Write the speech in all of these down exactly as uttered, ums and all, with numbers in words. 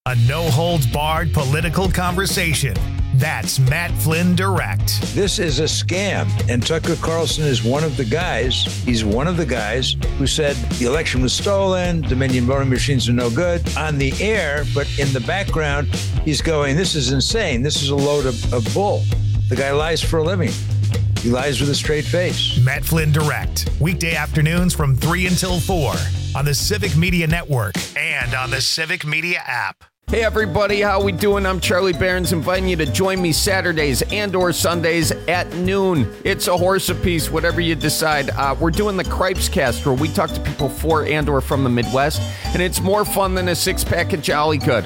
A no-holds-barred political conversation. That's Matt Flynn Direct. This is a scam, and Tucker Carlson is one of the guys. He's one of the guys who said the election was stolen, Dominion voting machines are no good on the air, but in the background, he's going, this is insane. This is a load of, of bull. The guy lies for a living. He lies with a straight face. Matt Flynn Direct. Weekday afternoons from three until four on the Civic Media Network and on the Civic Media app. Hey everybody, how we doing? I'm Charlie Behrens, inviting you to join me Saturdays and or Sundays at noon. It's a horse apiece, whatever you decide. Uh, we're doing the Cripes Cast, where we talk to people for and or from the Midwest, and it's more fun than a six-pack of Jolly Good.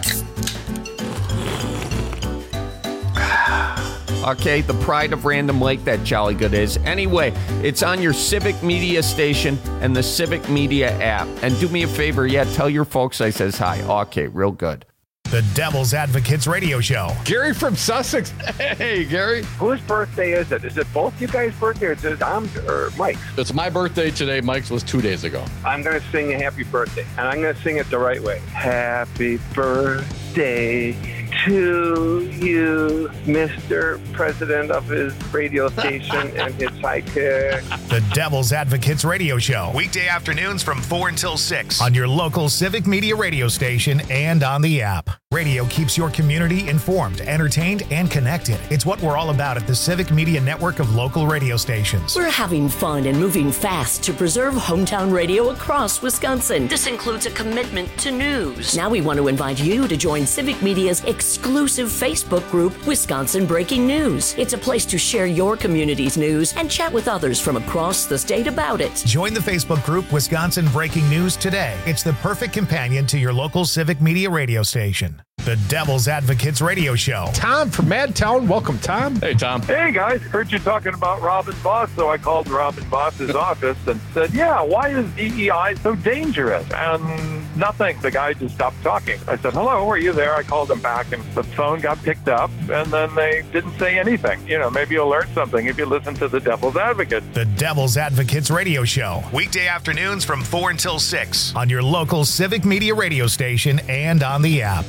Okay, the pride of Random Lake, that Jolly Good is. Anyway, it's on your Civic Media station and the Civic Media app. And do me a favor, yeah, tell your folks I says hi. Okay, real good. The Devil's Advocates Radio Show. Gary from Sussex. Hey, Gary. Whose birthday is it? Is it both you guys' birthday or is it Tom's or Mike's? It's my birthday today. Mike's was two days ago. I'm going to sing a happy birthday, and I'm going to sing it the right way. Happy birthday to you, Mister President of his radio station and his sidekick. The Devil's Advocates Radio Show. Weekday afternoons from four until six on your local Civic Media radio station and on the app. Radio keeps your community informed, entertained, and connected. It's what we're all about at the Civic Media network of local radio stations. We're having fun and moving fast to preserve hometown radio across Wisconsin. This includes a commitment to news. Now we want to invite you to join Civic Media's exclusive Facebook group, Wisconsin Breaking News. It's a place to share your community's news and chat with others from across the state about it. Join the Facebook group, Wisconsin Breaking News, today. It's the perfect companion to your local Civic Media radio station. The Devil's Advocates Radio Show. Tom from Madtown. Welcome, Tom. Hey, Tom. Hey, guys. Heard you talking about Robin Boss, so I called Robin Boss's office and said, yeah, why is D E I so dangerous? And nothing. The guy just stopped talking. I said, hello, are you there? I called him back, and the phone got picked up, and then they didn't say anything. You know, maybe you'll learn something if you listen to the Devil's Advocate. The Devil's Advocates Radio Show. Weekday afternoons from four until six on your local Civic Media radio station and on the app.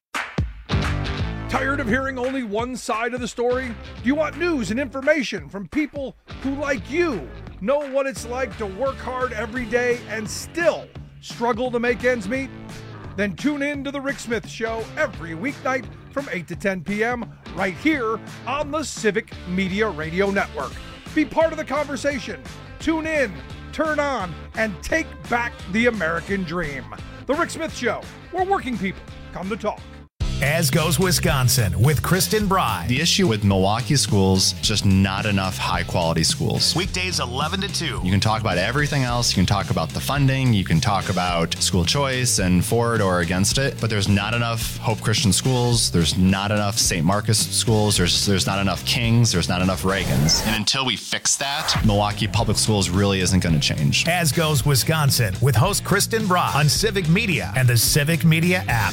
Tired of hearing only one side of the story? Do you want news and information from people who, like you, know what it's like to work hard every day and still struggle to make ends meet? Then tune in to The Rick Smith Show every weeknight from eight to ten p.m. right here on the Civic Media Radio Network. Be part of the conversation. Tune in, turn on, and take back the American dream. The Rick Smith Show, where working people come to talk. As Goes Wisconsin with Kristen Bry. The issue with Milwaukee schools, just not enough high-quality schools. Weekdays eleven to two. You can talk about everything else. You can talk about the funding. You can talk about school choice and for it or against it. But there's not enough Hope Christian schools. There's not enough Saint Marcus schools. There's there's not enough Kings. There's not enough Reagans. And until we fix that, Milwaukee Public Schools really isn't going to change. As Goes Wisconsin with host Kristen Bry on Civic Media and the Civic Media app.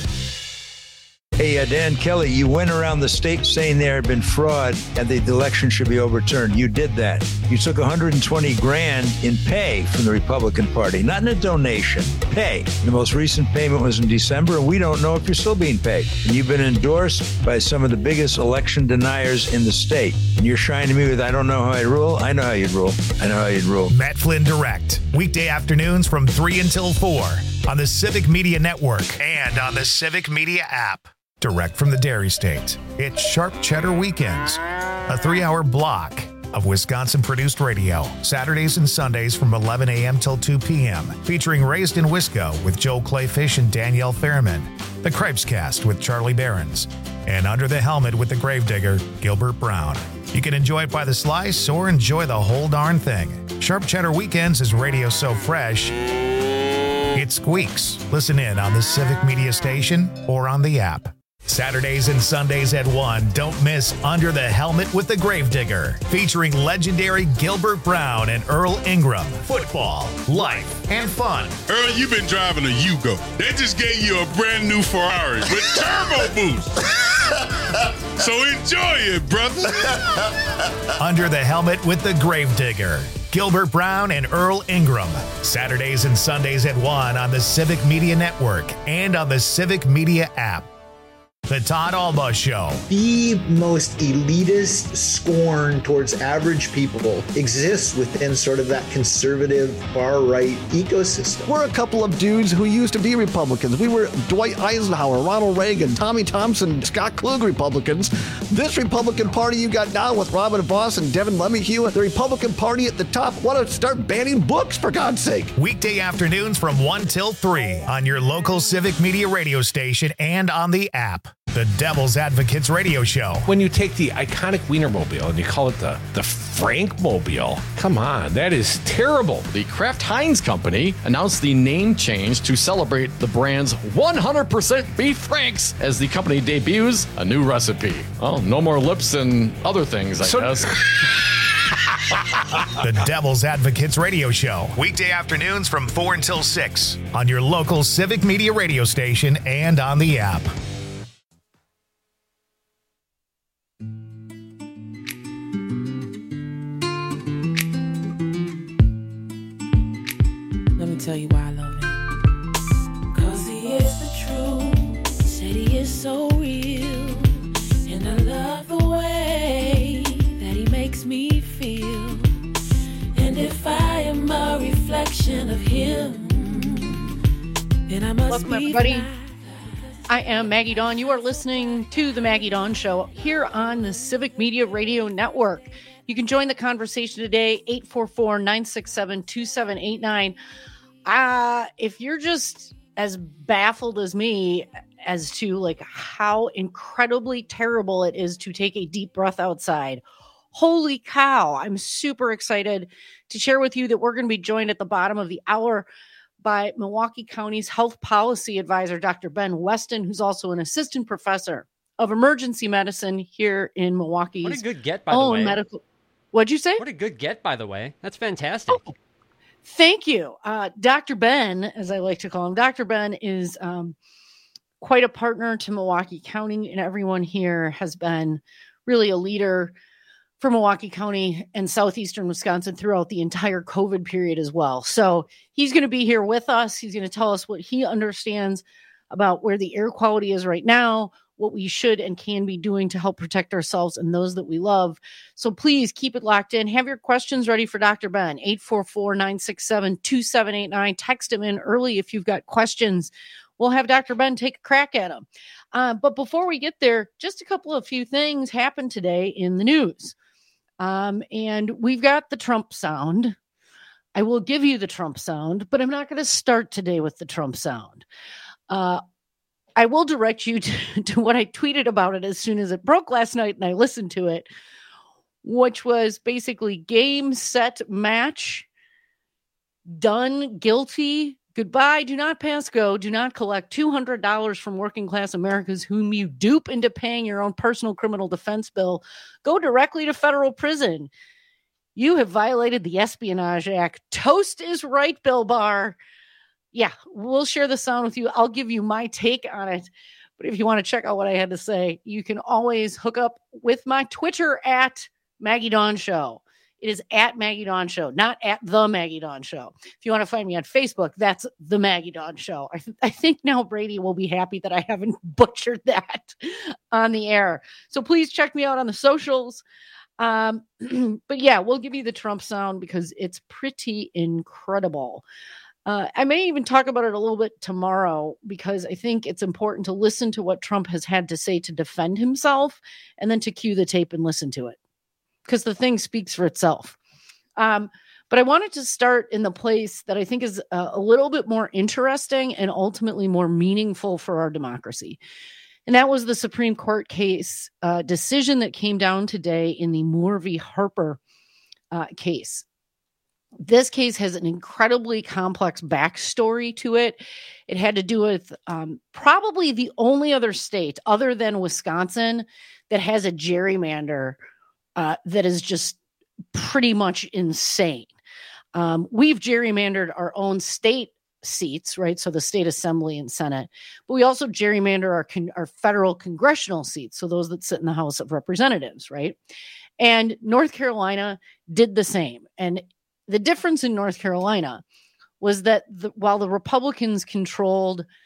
Hey, uh, Dan Kelly, you went around the state saying there had been fraud and the election should be overturned. You did that. You took one hundred twenty grand in pay from the Republican Party, not in a donation, pay. The most recent payment was in December, and we don't know if you're still being paid. And you've been endorsed by some of the biggest election deniers in the state. And you're shining me with, I don't know how I rule. I know how you'd rule. I know how you'd rule. Matt Flynn Direct. Weekday afternoons from three until four on the Civic Media Network and on the Civic Media app. Direct from the Dairy State, it's Sharp Cheddar Weekends, a three-hour block of Wisconsin-produced radio, Saturdays and Sundays from eleven a.m. till two p.m., featuring Raised in Wisco with Joel Clayfish and Danielle Fairman, the Cripes Cast with Charlie Behrens, and Under the Helmet with the Gravedigger, Gilbert Brown. You can enjoy it by the slice or enjoy the whole darn thing. Sharp Cheddar Weekends is radio so fresh, it squeaks. Listen in on the Civic Media station or on the app. Saturdays and Sundays at one, don't miss Under the Helmet with the Gravedigger, featuring legendary Gilbert Brown and Earl Ingram. Football, life, and fun. Earl, you've been driving a Yugo. They just gave you a brand new Ferrari with turbo boost. So enjoy it, brother. Under the Helmet with the Gravedigger. Gilbert Brown and Earl Ingram. Saturdays and Sundays at one on the Civic Media Network and on the Civic Media app. The Todd Alba Show. The most elitist scorn towards average people exists within sort of that conservative far-right ecosystem. We're a couple of dudes who used to be Republicans. We were Dwight Eisenhower, Ronald Reagan, Tommy Thompson, Scott Klug Republicans. This Republican Party you got now with Robin Voss and Devin Lemihue, the Republican Party at the top, want to start banning books, for God's sake. Weekday afternoons from one till three on your local Civic Media radio station and on the app. The Devil's Advocates Radio Show. When you take the iconic Wienermobile and you call it the, the Frankmobile, come on, that is terrible. The Kraft Heinz Company announced the name change to celebrate the brand's one hundred percent beef franks as the company debuts a new recipe. Well, no more lips and other things, I so- guess. The Devil's Advocates Radio Show. Weekday afternoons from four until six on your local Civic Media radio station and on the app. Tell you why I love him. Cause he is the truth. Said he is so real. And I love the way that he makes me feel. And if I am a reflection of him, then I must Welcome, be everybody. fly. I am Maggie Dawn. You are listening to The Maggie Dawn Show here on the Civic Media Radio Network. You can join the conversation today, eight four four, nine six seven, two seven eight nine. Uh, if you're just as baffled as me as to like how incredibly terrible it is to take a deep breath outside, holy cow, I'm super excited to share with you that we're going to be joined at the bottom of the hour by Milwaukee County's health policy advisor, Doctor Ben Weston, who's also an assistant professor of emergency medicine here in Milwaukee's What a good get, by the own way. medical. What'd you say? What a good get, by the way. That's fantastic. Oh. Thank you. Uh, Doctor Ben, as I like to call him, Doctor Ben is um, quite a partner to Milwaukee County, and everyone here has been really a leader for Milwaukee County and southeastern Wisconsin throughout the entire COVID period as well. So he's going to be here with us. He's going to tell us what he understands about where the air quality is right now, what we should and can be doing to help protect ourselves and those that we love. So please keep it locked in. Have your questions ready for Doctor Ben, eight four four, nine six seven, two seven eight nine. Text him in early if you've got questions. We'll have Doctor Ben take a crack at them. Uh, but before we get there, just a couple of few things happened today in the news. Um, and we've got the Trump sound. I will give you the Trump sound, but I'm not going to start today with the Trump sound. Uh, I will direct you to, to what I tweeted about it as soon as it broke last night and I listened to it, which was basically game, set, match, done, guilty, goodbye, do not pass go, do not collect two hundred dollars from working class Americans whom you dupe into paying your own personal criminal defense bill, go directly to federal prison. You have violated the Espionage Act. Toast is right, Bill Barr. Yeah, we'll share the sound with you. I'll give you my take on it. But if you want to check out what I had to say, you can always hook up with my Twitter at Maggie Dawn Show. It is at Maggie Dawn Show, not at the Maggie Dawn Show. If you want to find me on Facebook, that's the Maggie Dawn Show. I, th- I think now Brady will be happy that I haven't butchered that on the air. So please check me out on the socials. Um, but yeah, we'll give you the Trump sound because it's pretty incredible. Uh, I may even talk about it a little bit tomorrow because I think it's important to listen to what Trump has had to say to defend himself and then to cue the tape and listen to it because the thing speaks for itself. Um, but I wanted to start in the place that I think is a, a little bit more interesting and ultimately more meaningful for our democracy. And that was the Supreme Court case uh, decision that came down today in the Moore v. Harper uh, case. This case has an incredibly complex backstory to it. It had to do with um, probably the only other state other than Wisconsin that has a gerrymander uh, that is just pretty much insane. Um, we've gerrymandered our own state seats, right? So the state assembly and Senate, but we also gerrymander our, con- our federal congressional seats. So those that sit in the House of Representatives, right? And North Carolina did the same. And the difference in North Carolina was that the, while the Republicans controlled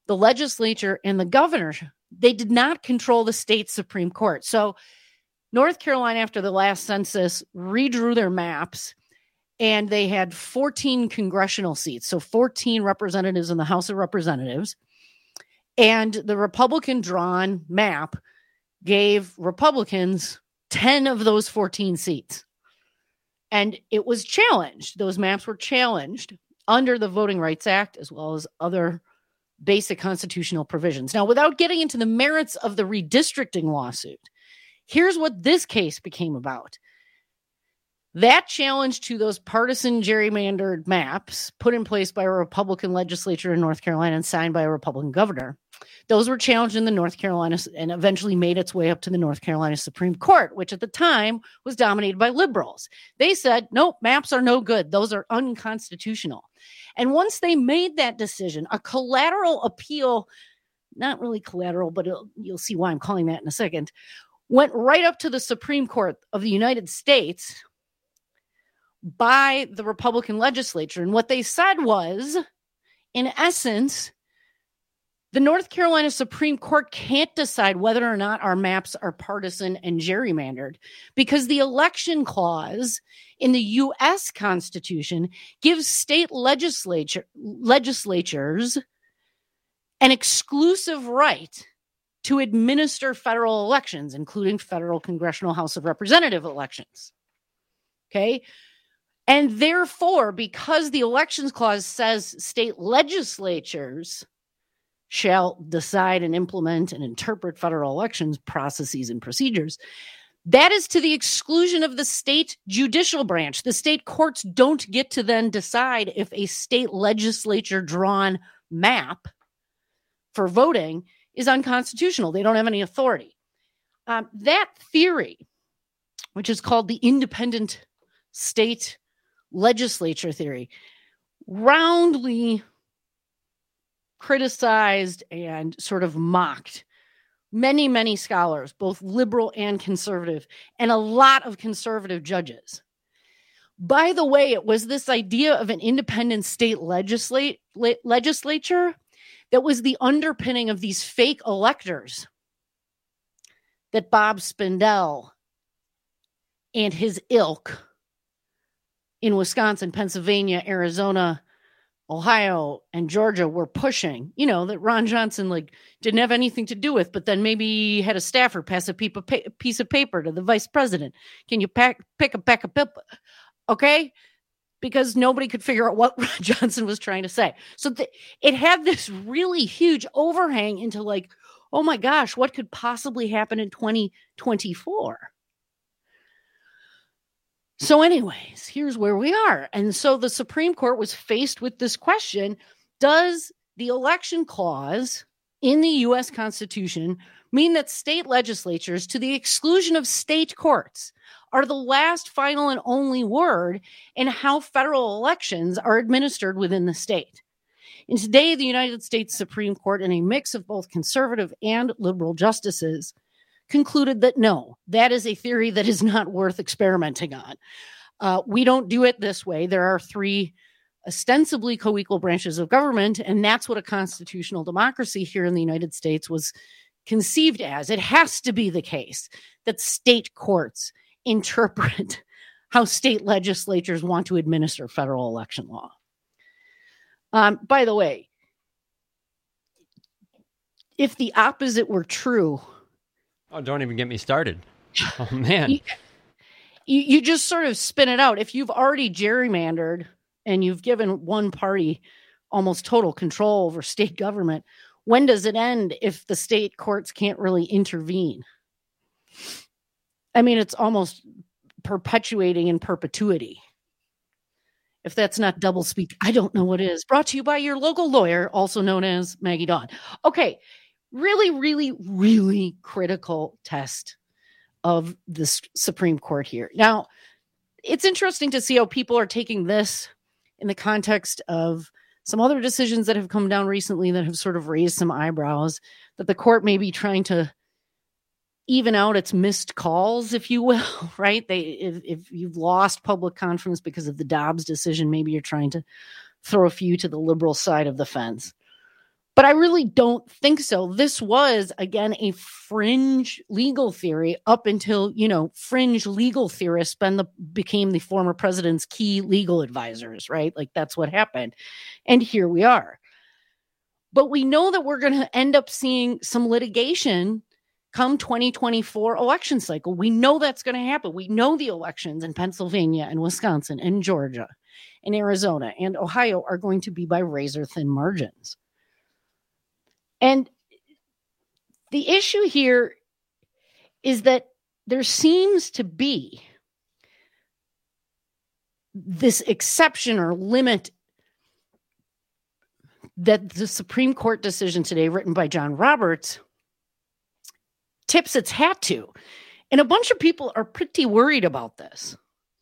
the legislature and the governor, they did not control the state Supreme Court. So North Carolina, after the last census, redrew their maps, and they had fourteen congressional seats, so fourteen representatives in the House of Representatives. And the Republican-drawn map gave Republicans ten of those fourteen seats. And it was challenged. Those maps were challenged under the Voting Rights Act, as well as other basic constitutional provisions. Now, without getting into the merits of the redistricting lawsuit, here's what this case became about. That challenge to those partisan gerrymandered maps put in place by a Republican legislature in North Carolina and signed by a Republican governor, those were challenged in the North Carolina and eventually made its way up to the North Carolina Supreme Court, which at the time was dominated by liberals. They said, nope, maps are no good. Those are unconstitutional. And once they made that decision, a collateral appeal, not really collateral, but you'll see why I'm calling that in a second, went right up to the Supreme Court of the United States by the Republican legislature. And what they said was, in essence, the North Carolina Supreme Court can't decide whether or not our maps are partisan and gerrymandered because the election clause in the U S Constitution gives state legislature legislatures an exclusive right to administer federal elections, including federal Congressional House of Representative elections. Okay? And therefore, because the elections clause says state legislatures shall decide and implement and interpret federal elections processes and procedures, that is to the exclusion of the state judicial branch. The state courts don't get to then decide if a state legislature drawn map for voting is unconstitutional. They don't have any authority. Um, that theory, which is called the independent state legislature theory, roundly criticized and sort of mocked many, many scholars, both liberal and conservative, and a lot of conservative judges. By the way, it was this idea of an independent state legislate, le- legislature that was the underpinning of these fake electors that Bob Spindell and his ilk in Wisconsin, Pennsylvania, Arizona, Ohio, and Georgia were pushing, you know, that Ron Johnson like didn't have anything to do with, but then maybe had a staffer pass a piece of paper to the vice president. Can you pack, pick a pack of pip? Okay? Because nobody could figure out what Ron Johnson was trying to say. So th- it had this really huge overhang into like, oh my gosh, what could possibly happen in twenty twenty-four? So anyways, here's where we are. And so the Supreme Court was faced with this question: does the election clause in the U S Constitution mean that state legislatures, to the exclusion of state courts, are the last, final, and only word in how federal elections are administered within the state? And today, the United States Supreme Court, in a mix of both conservative and liberal justices, concluded that no, that is a theory that is not worth experimenting on. Uh, we don't do it this way. There are three ostensibly co-equal branches of government, and that's what a constitutional democracy here in the United States was conceived as. It has to be the case that state courts interpret how state legislatures want to administer federal election law. Um, by the way, if the opposite were true, oh, don't even get me started. Oh, man. you, you, you just sort of spin it out. If you've already gerrymandered and you've given one party almost total control over state government, when does it end if the state courts can't really intervene? I mean, it's almost perpetuating in perpetuity. If that's not double speak, I don't know what is. Brought to you by your local lawyer, also known as Maggie Dawn. Okay, really, really, really critical test of the Supreme Court here. Now, it's interesting to see how people are taking this in the context of some other decisions that have come down recently that have sort of raised some eyebrows, that the court may be trying to even out its missed calls, if you will, right? They, if, if you've lost public confidence because of the Dobbs decision, maybe you're trying to throw a few to the liberal side of the fence. But I really don't think so. This was, again, a fringe legal theory up until, you know, fringe legal theorists been the, became the former president's key legal advisors, right? Like that's what happened. And here we are. But we know that we're going to end up seeing some litigation come twenty twenty-four election cycle. We know that's going to happen. We know the elections in Pennsylvania and Wisconsin and Georgia and Arizona and Ohio are going to be by razor thin margins. And the issue here is that there seems to be this exception or limit that the Supreme Court decision today, written by John Roberts, tips its hat to. And a bunch of people are pretty worried about this.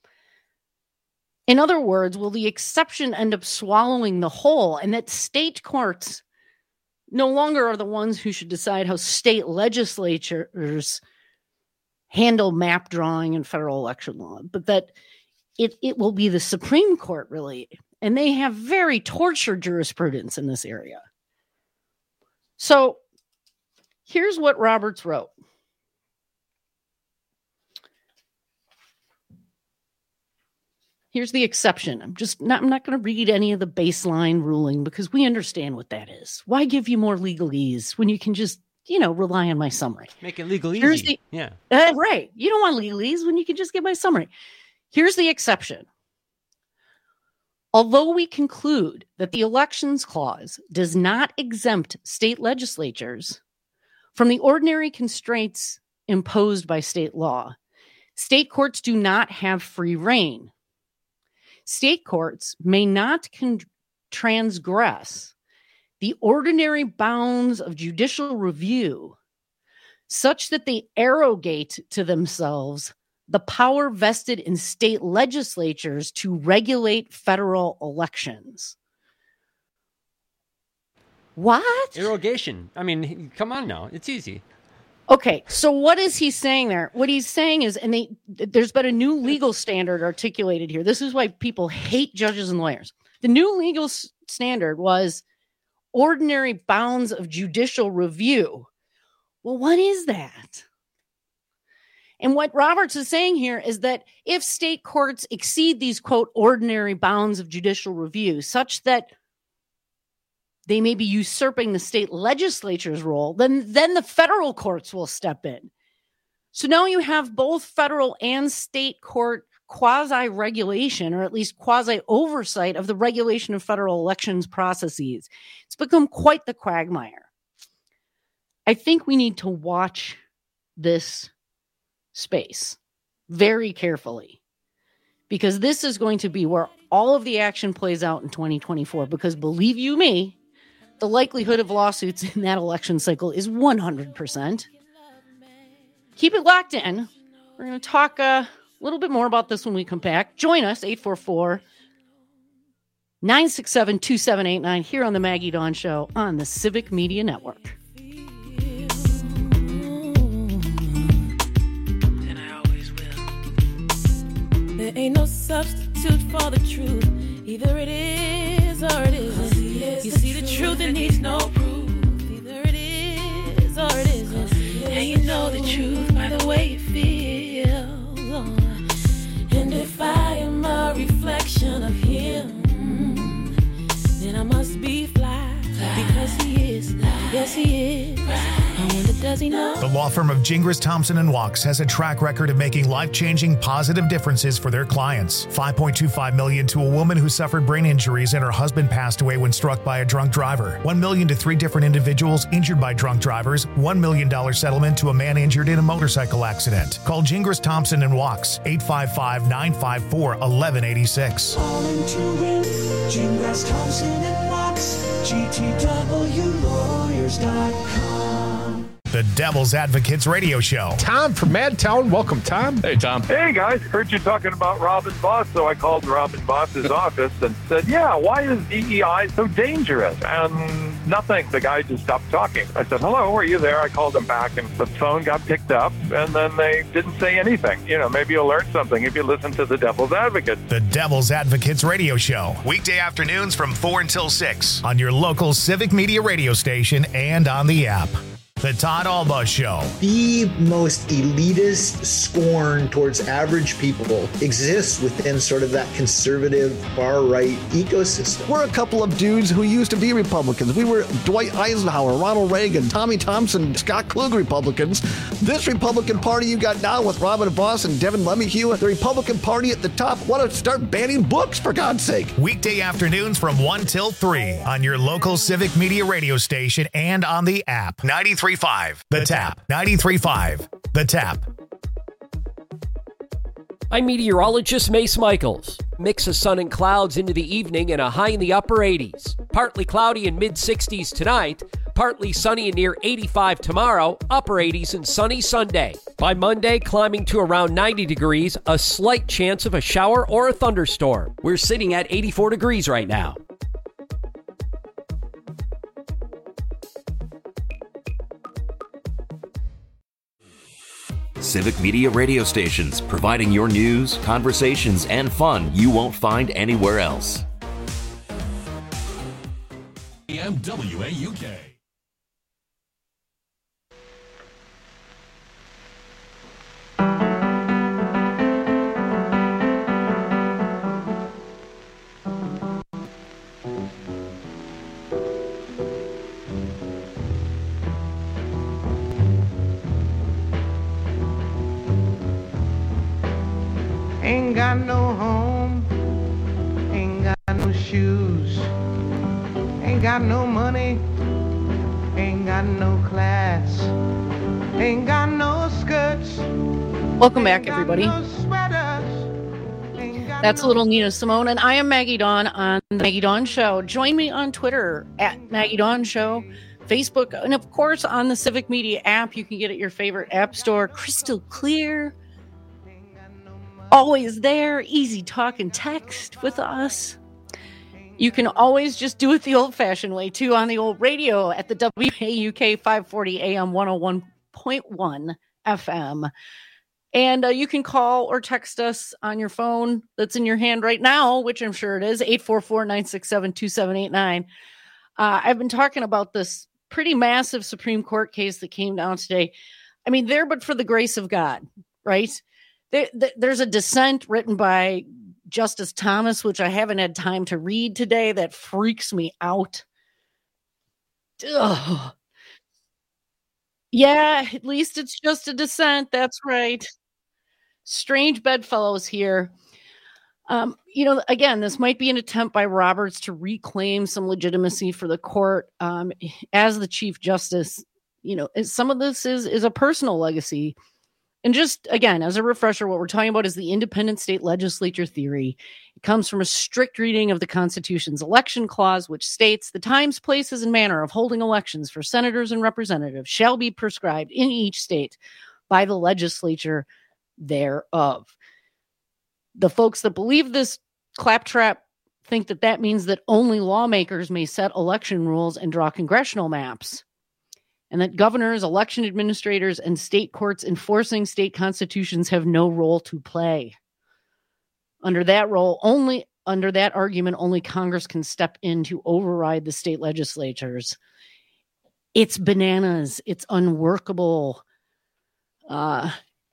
In other words, will the exception end up swallowing the whole, and that state courts no longer are the ones who should decide how state legislatures handle map drawing and federal election law, but that it, it will be the Supreme Court, really. And they have very tortured jurisprudence in this area. So here's what Roberts wrote. Here's the exception. I'm just not, I'm not going to read any of the baseline ruling because we understand what that is. Why give you more legalese when you can just, you know, rely on my summary? Make it legal easy. Here's the, yeah. Uh, right. You don't want legalese when you can just get my summary. Here's the exception. Although we conclude that the Elections Clause does not exempt state legislatures from the ordinary constraints imposed by state law, state courts do not have free rein. State courts may not con- transgress the ordinary bounds of judicial review such that they arrogate to themselves the power vested in state legislatures to regulate federal elections. What? Irrogation. I mean, come on now. It's easy. Okay, so what is he saying there? What he's saying is, and they, there's been a new legal standard articulated here. This is why people hate judges and lawyers. The new legal s- standard was ordinary bounds of judicial review. Well, what is that? And what Roberts is saying here is that if state courts exceed these, quote, ordinary bounds of judicial review, such that they may be usurping the state legislature's role, then, then the federal courts will step in. So now you have both federal and state court quasi-regulation, or at least quasi-oversight of the regulation of federal elections processes. It's become quite the quagmire. I think we need to watch this space very carefully, because this is going to be where all of the action plays out in twenty twenty-four, because believe you me, the likelihood of lawsuits in that election cycle is one hundred percent. Keep it locked in. We're going to talk a little bit more about this when we come back. Join us, eight four four, nine six seven, two seven eight nine, here on the Maggie Dawn Show on the Civic Media Network. There ain't no substitute for the truth. Either it is or it isn't. You see the truth, it needs no proof. Either it is or it isn't. And you know the truth by the way it feels. And if I am a reflection of him, then I must be fly. Because he is. Yes, he is. I wonder, does he know? The law firm of Gingras, Thompson and Wachs has a track record of making life-changing positive differences for their clients. five point two five million dollars to a woman who suffered brain injuries and her husband passed away when struck by a drunk driver. one million dollars to three different individuals injured by drunk drivers. one million dollars settlement to a man injured in a motorcycle accident. Call Gingras, Thompson and Wachs, eight five five, nine five four, one one eight six. Calling to win, Gingras, Thompson and Wachs, G T W lawyers dot com. The Devil's Advocates Radio Show. Tom from Madtown. Welcome, Tom. Hey, Tom. Hey, guys. Heard you talking about Robin Voss, so I called Robin Voss's office and said, yeah, why is D E I so dangerous? And nothing. The guy just stopped talking. I said, hello, are you there? I called him back, and the phone got picked up, and then they didn't say anything. You know, maybe you'll learn something if you listen to The Devil's Advocate. The Devil's Advocates Radio Show. Weekday afternoons from four until six on your local Civic Media radio station and on the app. The Todd Alba Show. The most elitist scorn towards average people exists within sort of that conservative far-right ecosystem. We're a couple of dudes who used to be Republicans. We were Dwight Eisenhower, Ronald Reagan, Tommy Thompson, Scott Klug Republicans. This Republican Party you got now with Robin Voss and Devin Lemihue, the Republican Party at the top, want to start banning books, for God's sake. Weekday afternoons from one till three on your local Civic Media radio station and on the app. ninety-three point five The Tap. ninety-three point five The Tap. I'm meteorologist Mace Michaels. Mix of sun and clouds into the evening and a high in the upper eighties. Partly cloudy and mid-sixties tonight. Partly sunny and near eighty-five tomorrow. Upper eighties and sunny Sunday. By Monday, climbing to around ninety degrees. A slight chance of a shower or a thunderstorm. We're sitting at eighty-four degrees right now. Civic Media radio stations, providing your news, conversations, and fun you won't find anywhere else. W A U K. Ain't got no home, ain't got no shoes, ain't got no money, ain't got no class, ain't got no skirts. Welcome back, everybody. That's a little Nina Simone, and I am Maggie Dawn on the Maggie Dawn Show. Join me on Twitter at Maggie Dawn Show, Facebook, and of course on the Civic Media app. You can get it at your favorite app store. Crystal clear. Always there, easy talk and text with us. You can always just do it the old-fashioned way, too, on the old radio at the W A U K five forty A M one oh one point one F M. And uh, you can call or text us on your phone that's in your hand right now, which I'm sure it is, eight four four, nine six seven, two seven eight nine. Uh, I've been talking about this pretty massive Supreme Court case that came down today. I mean, there but for the grace of God, right? There, there's a dissent written by Justice Thomas, which I haven't had time to read today. That freaks me out. Ugh. Yeah, at least it's just a dissent. That's right. Strange bedfellows here. Um, you know, again, this might be an attempt by Roberts to reclaim some legitimacy for the court um, as the Chief Justice. You know, some of this is is a personal legacy. And just, again, as a refresher, what we're talking about is the independent state legislature theory. It comes from a strict reading of the Constitution's election clause, which states the times, places, and manner of holding elections for senators and representatives shall be prescribed in each state by the legislature thereof. The folks that believe this claptrap think that that means that only lawmakers may set election rules and draw congressional maps, and that governors, election administrators, and state courts enforcing state constitutions have no role to play. Under that role, only under that argument, only Congress can step in to override the state legislatures. It's bananas. It's unworkable. Uh,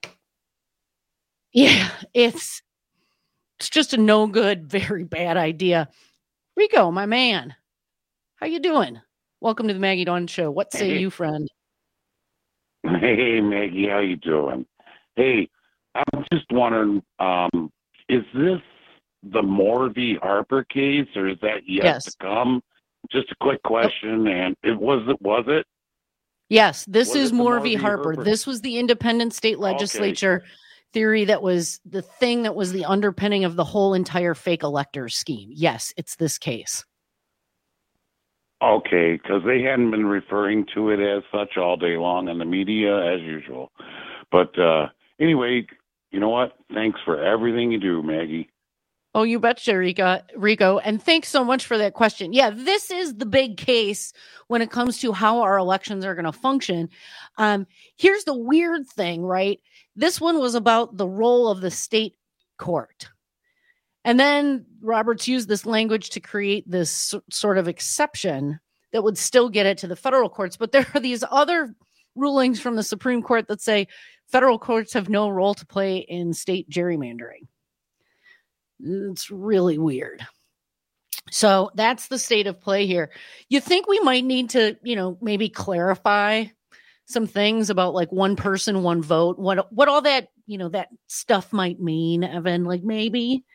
yeah, it's it's just a no good, very bad idea. Rico, my man, how you doing? Welcome to the Maggie Dawn Show. What say Hey. you, friend? Hey, Maggie, how you doing? Hey, I'm just wondering, um, is this the Moore v. Harper case, or is that yet Yes. to come? Just a quick question, and it was it was it? Yes, this Was is it the Moore Moore v. v. Harper. Harper? This was the independent state legislature theory that was the thing that was the underpinning of the whole entire fake elector scheme. Yes, it's this case. Okay, because they hadn't been referring to it as such all day long in the media as usual. But uh, anyway, you know what? Thanks for everything you do, Maggie. Oh, you betcha, Rico. Rico. And thanks so much for that question. Yeah, this is the big case when it comes to how our elections are going to function. Um, here's the weird thing, right? This one was about the role of the state court. And then Roberts used this language to create this sort of exception that would still get it to the federal courts. But there are these other rulings from the Supreme Court that say federal courts have no role to play in state gerrymandering. It's really weird. So that's the state of play here. You think we might need to, you know, maybe clarify some things about like one person, one vote, what, what all that, you know, that stuff might mean, Evan, like maybe.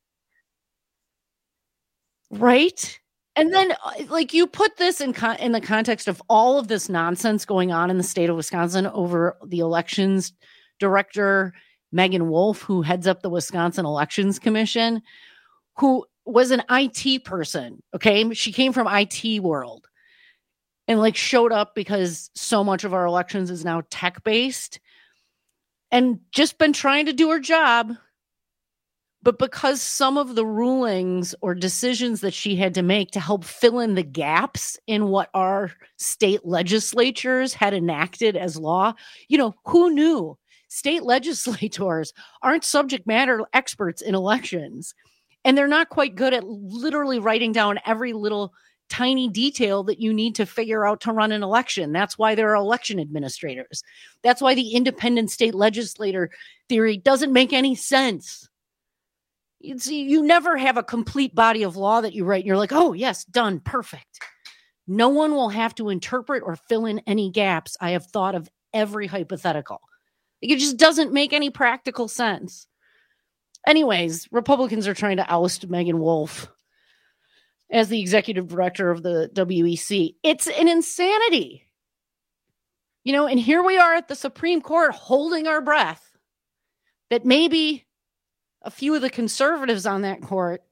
Right. And then like you put this in con- in the context of all of this nonsense going on in the state of Wisconsin over the elections director, Megan Wolf, who heads up the Wisconsin Elections Commission, who was an I T person. Okay. She came from I T world and like showed up because so much of our elections is now tech based and just been trying to do her job. But because some of the rulings or decisions that she had to make to help fill in the gaps in what our state legislatures had enacted as law, you know, who knew? State legislators aren't subject matter experts in elections, and they're not quite good at literally writing down every little tiny detail that you need to figure out to run an election. That's why there are election administrators. That's why the independent state legislator theory doesn't make any sense. You see, you never have a complete body of law that you write and you're like, oh, yes, done, perfect. No one will have to interpret or fill in any gaps. I have thought of every hypothetical. It just doesn't make any practical sense. Anyways, Republicans are trying to oust Megan Wolf as the executive director of the W E C. It's an insanity. You know, and here we are at the Supreme Court holding our breath that maybe a few of the conservatives on that court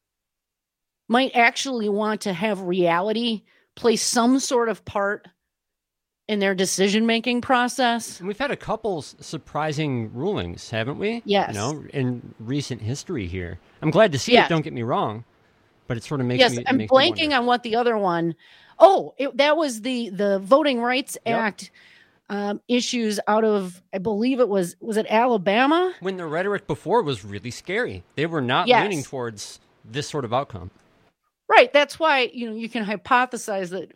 might actually want to have reality play some sort of part in their decision-making process. And we've had a couple surprising rulings, haven't we? Yes. You know, in recent history here. I'm glad to see yes. it, don't get me wrong, but it sort of makes yes, me... I'm makes blanking me on what the other one... Oh, it, that was the, the Voting Rights yep. Act um, issues out of, I believe it was, was it Alabama? When the rhetoric before was really scary. They were not yes. leaning towards this sort of outcome. Right. That's why, you know, you can hypothesize that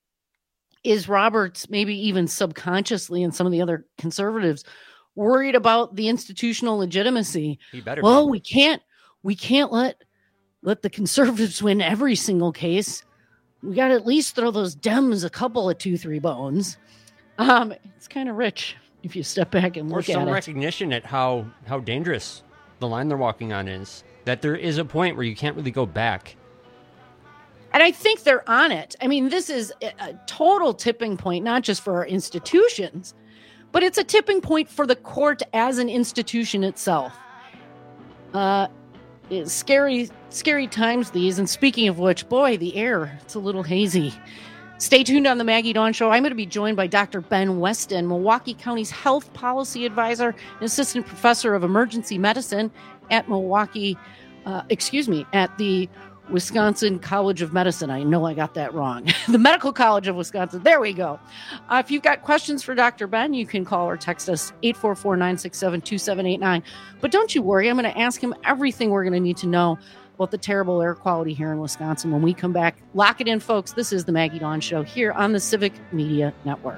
is Roberts maybe even subconsciously and some of the other conservatives worried about the institutional legitimacy. He better well, be. we can't we can't let let the conservatives win every single case. We got to at least throw those Dems a couple of two, three bones. Um, it's kind of rich if you step back and or look some at it. recognition at how how dangerous the line they're walking on is. That there is a point where you can't really go back. And I think they're on it. I mean, this is a total tipping point, not just for our institutions, but it's a tipping point for the court as an institution itself. Uh, it's scary, scary times these. And speaking of which, boy, the air, it's a little hazy. Stay tuned on the Maggie Dawn Show. I'm going to be joined by Doctor Ben Weston, Milwaukee County's health policy advisor and assistant professor of emergency medicine at Milwaukee, uh, excuse me, at the Wisconsin College of Medicine. I know I got that wrong. The Medical College of Wisconsin. There we go. Uh, if you've got questions for Doctor Ben, you can call or text us eight four four, nine six seven, two seven eight nine. But don't you worry. I'm going to ask him everything we're going to need to know about the terrible air quality here in Wisconsin when we come back. Lock it in, folks. This is the Maggie Dawn Show here on the Civic Media Network.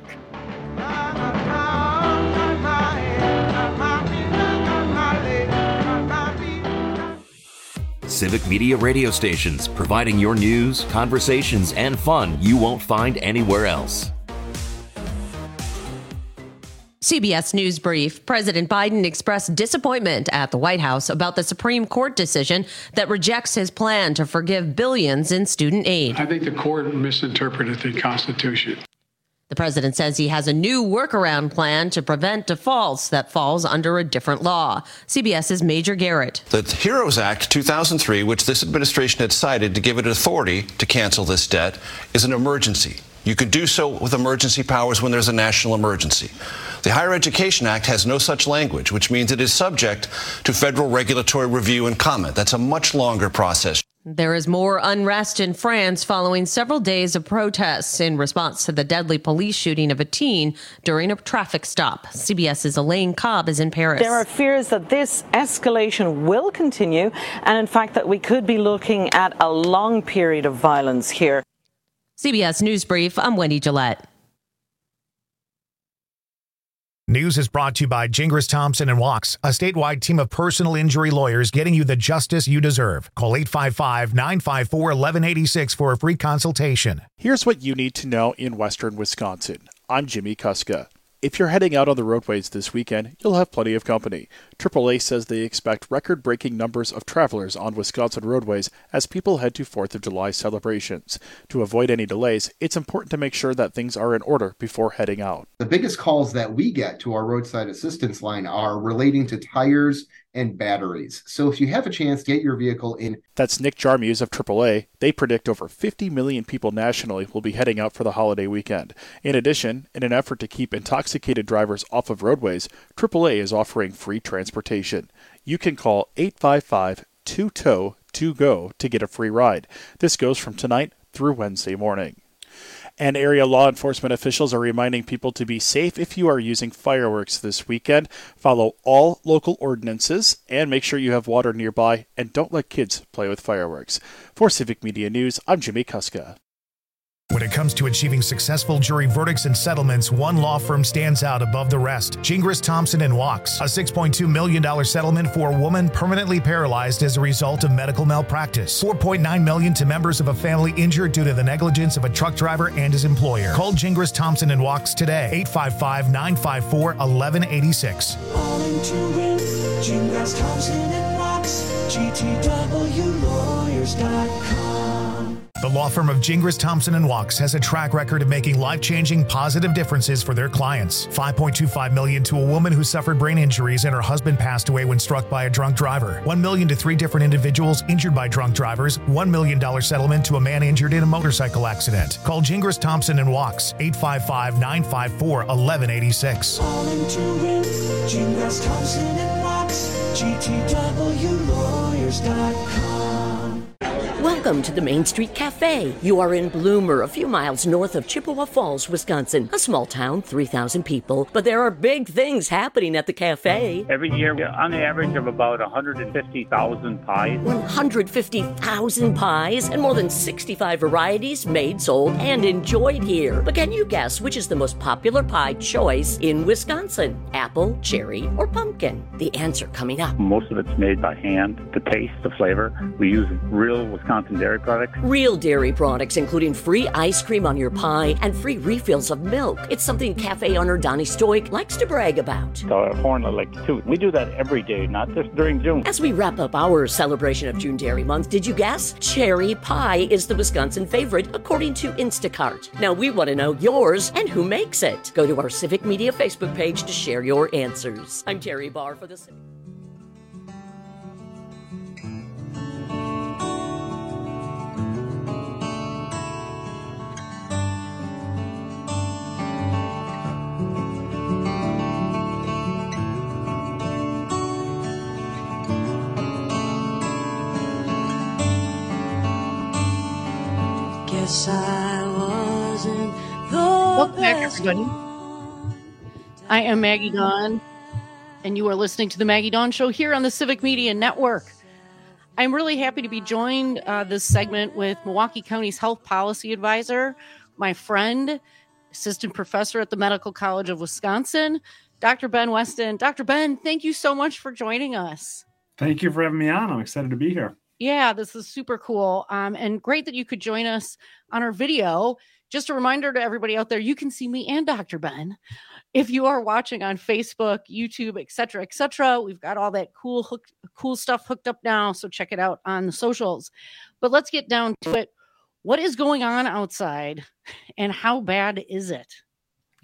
Civic Media radio stations, providing your news, conversations, and fun you won't find anywhere else. C B S News Brief. President Biden expressed disappointment at the White House about the Supreme Court decision that rejects his plan to forgive billions in student aid. I think the court misinterpreted the Constitution. The president says he has a new workaround plan to prevent defaults that falls under a different law. CBS's Major Garrett. The HEROES Act two thousand three, which this administration had cited to give it authority to cancel this debt, is an emergency. You can do so with emergency powers when there's a national emergency. The Higher Education Act has no such language, which means it is subject to federal regulatory review and comment. That's a much longer process. There is more unrest in France following several days of protests in response to the deadly police shooting of a teen during a traffic stop. CBS's Elaine Cobb is in Paris. There are fears that this escalation will continue, and in fact that we could be looking at a long period of violence here. C B S News Brief, I'm Wendy Gillette. News is brought to you by Gingras Thompson and Walks, a statewide team of personal injury lawyers getting you the justice you deserve. Call eight five five, nine five four, one one eight six for a free consultation. Here's what you need to know in western Wisconsin. I'm Jimmy Kuska. If you're heading out on the roadways this weekend, you'll have plenty of company. triple A says they expect record-breaking numbers of travelers on Wisconsin roadways as people head to fourth of July celebrations. To avoid any delays, it's important to make sure that things are in order before heading out. The biggest calls that we get to our roadside assistance line are relating to tires and batteries. So if you have a chance, get your vehicle in. That's Nick Jarmuth of triple A. They predict over fifty million people nationally will be heading out for the holiday weekend. In addition, in an effort to keep intoxicated drivers off of roadways, triple A is offering free transportation. You can call eight five five, two tow, two go to get a free ride. This goes from tonight through Wednesday morning. And area law enforcement officials are reminding people to be safe if you are using fireworks this weekend. Follow all local ordinances and make sure you have water nearby, and don't let kids play with fireworks. For Civic Media News, I'm Jimmy Kuska. When it comes to achieving successful jury verdicts and settlements, one law firm stands out above the rest. Gingras Thompson and Walks, a six point two million dollars settlement for a woman permanently paralyzed as a result of medical malpractice. four point nine million dollars to members of a family injured due to the negligence of a truck driver and his employer. Call Gingras Thompson and Walks today, eight five five, nine five four, one one eight six. All into it, Gingras Thompson and Walks, G T W lawyers dot com. The law firm of Gingras Thompson and Walks has a track record of making life-changing positive differences for their clients. five point two five million dollars to a woman who suffered brain injuries and her husband passed away when struck by a drunk driver. one million dollars to three different individuals injured by drunk drivers. one million dollars settlement to a man injured in a motorcycle accident. Call Gingras Thompson and Walks, eight five five, nine five four, one one eight six. All into it, Gingras Thompson and Walks, G T W lawyers dot com. Welcome to the Main Street Cafe. You are in Bloomer, a few miles north of Chippewa Falls, Wisconsin. A small town, three thousand people, but there are big things happening at the cafe. Every year, on the average of about one hundred fifty thousand pies. one hundred fifty thousand pies and more than sixty-five varieties made, sold, and enjoyed here. But can you guess which is the most popular pie choice in Wisconsin? Apple, cherry, or pumpkin? The answer coming up. Most of it's made by hand. The taste, the flavor. We use real Wisconsin dairy products. Real dairy products, including free ice cream on your pie and free refills of milk. It's something cafe owner Donnie Stoik likes to brag about. So a horn I like to toot. We do that every day, not just during June. As we wrap up our celebration of June Dairy Month, did you guess? Cherry pie is the Wisconsin favorite, according to Instacart. Now we want to know yours and who makes it. Go to our Civic Media Facebook page to share your answers. I'm Terry Barr for the Civic. Guess I wasn't the Welcome back, best. everybody. I am Maggie Dawn, and you are listening to the Maggie Dawn Show here on the Civic Media Network. I'm really happy to be joined uh, this segment with Milwaukee County's Health Policy Advisor, my friend, Assistant Professor at the Medical College of Wisconsin, Doctor Ben Weston. Doctor Ben, thank you so much for joining us. Thank you for having me on. I'm excited to be here. Yeah, this is super cool. Um, and great that you could join us on our video. Just a reminder to everybody out there, you can see me and Doctor Ben if you are watching on Facebook, YouTube, et cetera, et cetera. We've got all that cool, hook, cool stuff hooked up now. So check it out on the socials. But let's get down to it. What is going on outside and how bad is it?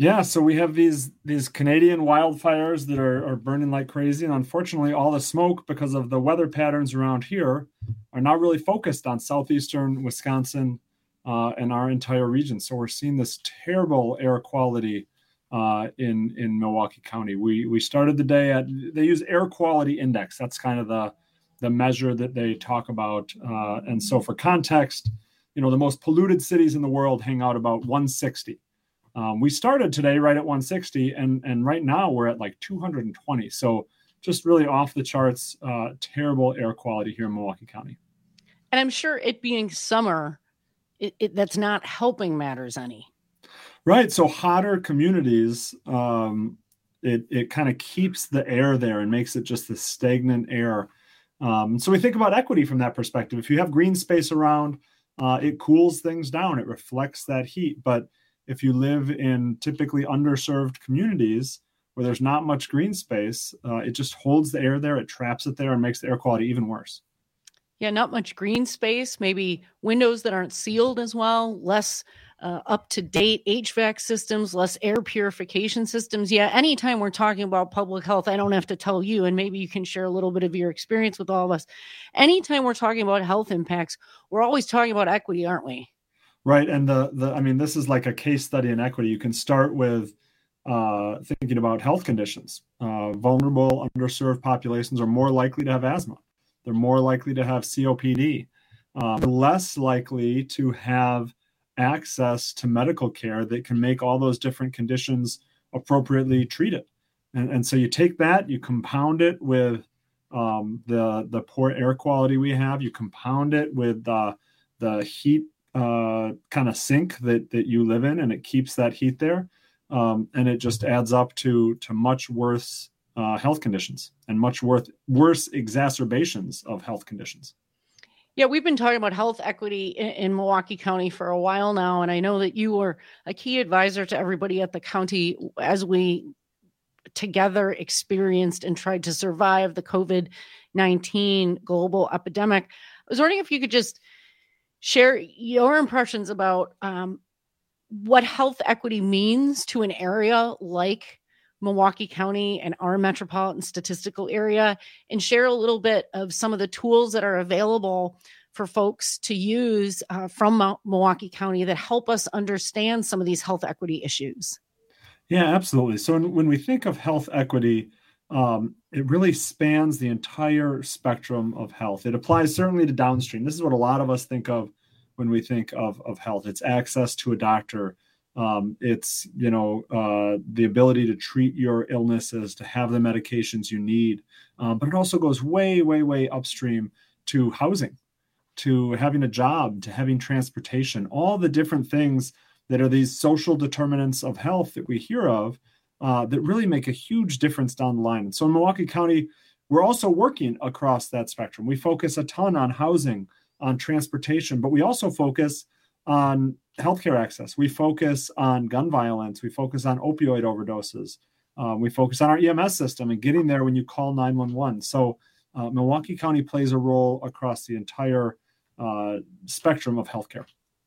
Yeah, so we have these these Canadian wildfires that are, are burning like crazy. And unfortunately, all the smoke, because of the weather patterns around here, are now really focused on southeastern Wisconsin uh, and our entire region. So we're seeing this terrible air quality uh, in, in Milwaukee County. We we started the day at, they use air quality index. That's kind of the, the measure that they talk about. Uh, and so for context, you know, the most polluted cities in the world hang out about one sixty. Um, we started today right at one sixty, and and right now we're at like two hundred twenty. So just really off the charts, uh, terrible air quality here in Milwaukee County. And I'm sure it being summer, it, it, that's not helping matters any. Right. So hotter communities, um, it it kind of keeps the air there and makes it just this stagnant air. Um, so we think about equity from that perspective. If you have green space around, uh, it cools things down. It reflects that heat. But if you live in typically underserved communities where there's not much green space, uh, it just holds the air there, it traps it there, and makes the air quality even worse. Yeah, not much green space, maybe windows that aren't sealed as well, less uh, up-to-date H V A C systems, less air purification systems. Yeah, anytime we're talking about public health, I don't have to tell you, and maybe you can share a little bit of your experience with all of us. Anytime we're talking about health impacts, we're always talking about equity, aren't we? Right. And the, the, I mean, this is like a case study in equity. You can start with uh, thinking about health conditions. Uh, vulnerable, underserved populations are more likely to have asthma. They're more likely to have C O P D. Uh, they're less likely to have access to medical care that can make all those different conditions appropriately treated. And, and so you take that, you compound it with um, the, the poor air quality we have, you compound it with uh, the heat uh, kind of sink that, that you live in, and it keeps that heat there. Um, and it just adds up to, to much worse uh, health conditions and much worse, worse exacerbations of health conditions. Yeah, we've been talking about health equity in, in Milwaukee County for a while now. And I know that you were a key advisor to everybody at the county as we together experienced and tried to survive the COVID nineteen global epidemic. I was wondering if you could just share your impressions about um, what health equity means to an area like Milwaukee County and our metropolitan statistical area, and share a little bit of some of the tools that are available for folks to use uh, from Mo- Milwaukee County that help us understand some of these health equity issues. Yeah, absolutely. So when, when we think of health equity, Um, it really spans the entire spectrum of health. It applies certainly to downstream. This is what a lot of us think of when we think of, of health. It's access to a doctor. Um, it's, you know, uh, the ability to treat your illnesses, to have the medications you need. Um, but it also goes way, way, way upstream to housing, to having a job, to having transportation, all the different things that are these social determinants of health that we hear of. Uh, that really make a huge difference down the line. And so in Milwaukee County, we're also working across that spectrum. We focus a ton on housing, on transportation, but we also focus on healthcare access. We focus on gun violence. We focus on opioid overdoses. Um, we focus on our E M S system and getting there when you call nine one one. So uh, Milwaukee County plays a role across the entire uh, spectrum of healthcare.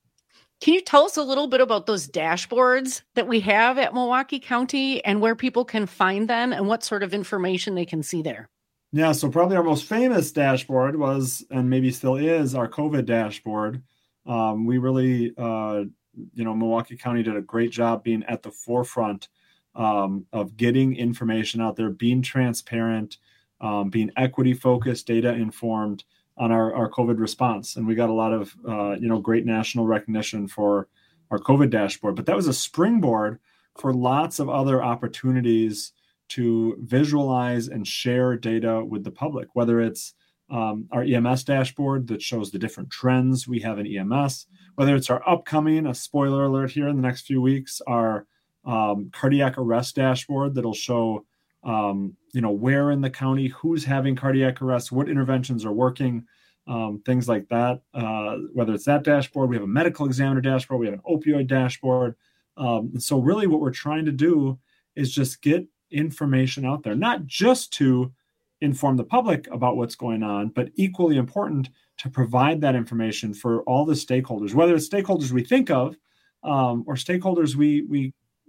Can you tell us a little bit about those dashboards that we have at Milwaukee County and where people can find them and what sort of information they can see there? Yeah, so probably our most famous dashboard was, and maybe still is, our COVID dashboard. Um, we really, uh, you know, Milwaukee County did a great job being at the forefront um, of getting information out there, being transparent, um, being equity focused, data informed on our, our COVID response. And we got a lot of, uh, you know, great national recognition for our COVID dashboard. But that was a springboard for lots of other opportunities to visualize and share data with the public, whether it's um, our E M S dashboard that shows the different trends we have in E M S, whether it's our upcoming, a spoiler alert here in the next few weeks, our um, cardiac arrest dashboard that'll show Um, you know, where in the county, who's having cardiac arrest, what interventions are working, um, things like that. Uh, whether it's that dashboard, we have a medical examiner dashboard, we have an opioid dashboard. Um, and so really what we're trying to do is just get information out there, not just to inform the public about what's going on, but equally important to provide that information for all the stakeholders, whether it's stakeholders we think of um, or stakeholders we we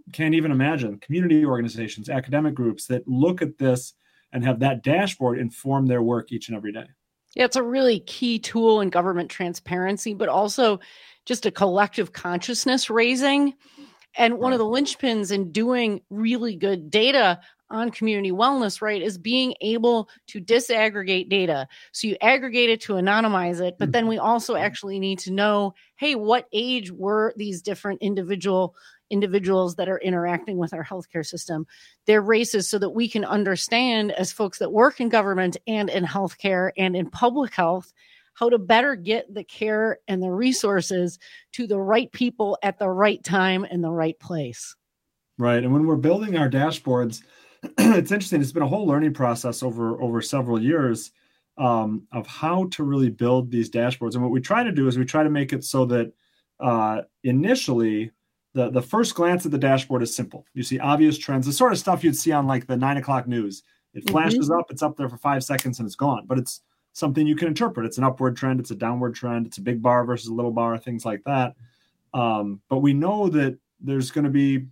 can't even imagine community organizations, academic groups that look at this and have that dashboard inform their work each and every day. Yeah, it's a really key tool in government transparency, but also just a collective consciousness raising. And one of the linchpins in doing really good data on community wellness, right, is being able to disaggregate data. So you aggregate it to anonymize it, but then we also actually need to know, hey, what age were these different individual individuals that are interacting with our healthcare system, their races, so that we can understand, as folks that work in government and in healthcare and in public health, how to better get the care and the resources to the right people at the right time and the right place. Right. And when we're building our dashboards, it's interesting. It's been a whole learning process over, over several years um, of how to really build these dashboards. And what we try to do is we try to make it so that uh, initially the, the first glance at the dashboard is simple. You see obvious trends, the sort of stuff you'd see on like the nine o'clock news. It flashes mm-hmm. up, it's up there for five seconds and it's gone. But it's something you can interpret. It's an upward trend. It's a downward trend. It's a big bar versus a little bar, things like that. Um, but we know that there's going to be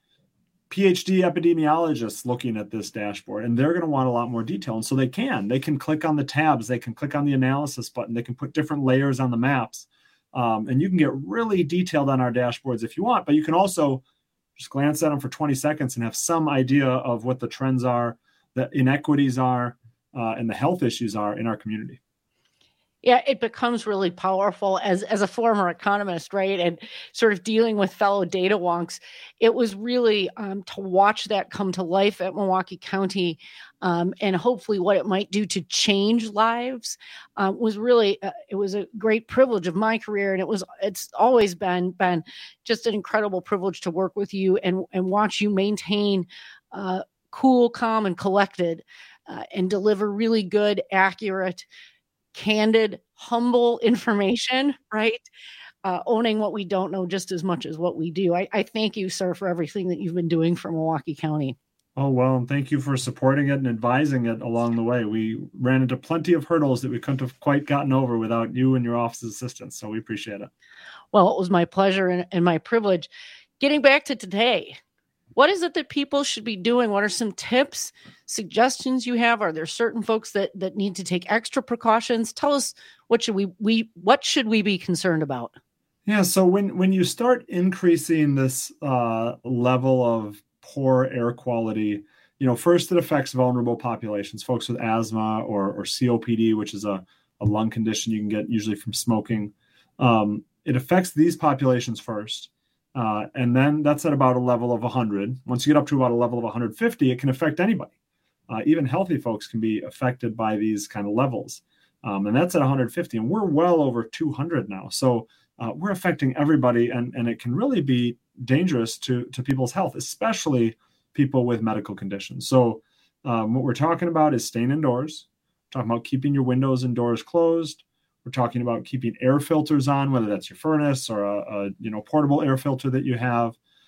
PhD epidemiologists looking at this dashboard, and they're going to want a lot more detail. And so they can. They can click on the tabs. They can click on the analysis button. They can put different layers on the maps. Um, and you can get really detailed on our dashboards if you want, but you can also just glance at them for twenty seconds and have some idea of what the trends are, the inequities are, Uh, and the health issues are in our community. Yeah, it becomes really powerful as, as a former economist, right? And sort of dealing with fellow data wonks. It was really um, to watch that come to life at Milwaukee County um, and hopefully what it might do to change lives uh, was really, uh, it was a great privilege of my career. And it was, it's always been, been just an incredible privilege to work with you and, and watch you maintain uh, cool, calm, and collected Uh, and deliver really good, accurate, candid, humble information, right? Uh, owning what we don't know just as much as what we do. I, I thank you, sir, for everything that you've been doing for Milwaukee County. Oh, well, and thank you for supporting it and advising it along the way. We ran into plenty of hurdles that we couldn't have quite gotten over without you and your office's assistance, so we appreciate it. Well, it was my pleasure and, and my privilege. Getting back to today, what is it that people should be doing? What are some tips, suggestions you have? Are there certain folks that that need to take extra precautions? Tell us, what should we we what should we be concerned about? Yeah, so when when you start increasing this uh, level of poor air quality, you know, first it affects vulnerable populations, folks with asthma or or C O P D, which is a, a lung condition you can get usually from smoking. Um, it affects these populations first. Uh, and then that's at about a level of one hundred. Once you get up to about a level of one hundred fifty, it can affect anybody. Uh, even healthy folks can be affected by these kind of levels. Um, and that's at one hundred fifty. And we're well over two hundred now. So uh, we're affecting everybody. And, and it can really be dangerous to, to people's health, especially people with medical conditions. So um, what we're talking about is staying indoors. We're talking about keeping your windows and doors closed. We're talking about keeping air filters on, whether that's your furnace or a, a you know portable air filter that you have.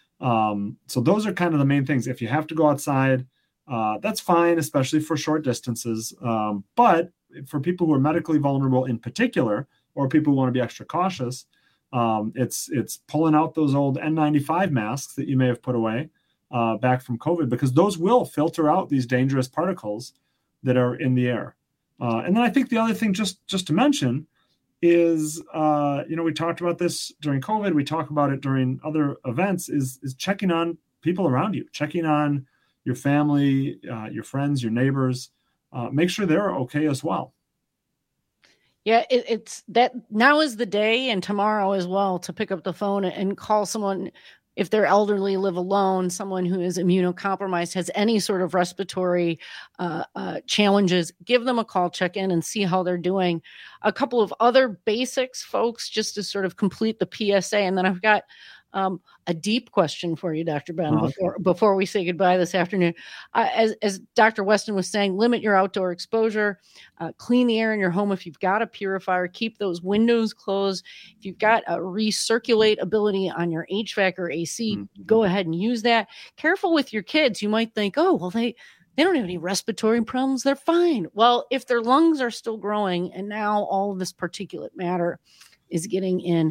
Um, so those are kind of the main things. If you have to go outside, uh, that's fine, especially for short distances. Um, but for people who are medically vulnerable in particular, or people who want to be extra cautious, um, it's it's pulling out those old N ninety-five masks that you may have put away uh, back from COVID, because those will filter out these dangerous particles that are in the air. Uh, and then I think the other thing just, just to mention is, uh, you know, we talked about this during COVID. We talk about it during other events is, is checking on people around you, checking on your family, uh, your friends, your neighbors, uh, make sure they're okay as well. Yeah, it, it's that now is the day and tomorrow as well to pick up the phone and call someone. If they're elderly, live alone, someone who is immunocompromised, has any sort of respiratory uh, uh, challenges, give them a call, check in and see how they're doing. A couple of other basics, folks, just to sort of complete the P S A. And then I've got um, a deep question for you, Doctor Ben, oh, okay. before, before we say goodbye this afternoon. Uh, as, as Doctor Weston was saying, limit your outdoor exposure, uh, clean the air in your home. If you've got a purifier, keep those windows closed. If you've got a recirculate ability on your H V A C or A C, mm-hmm. go ahead and use that. Careful with your kids. You might think, oh, well, they, they don't have any respiratory problems. They're fine. Well, if their lungs are still growing and now all of this particulate matter is getting in,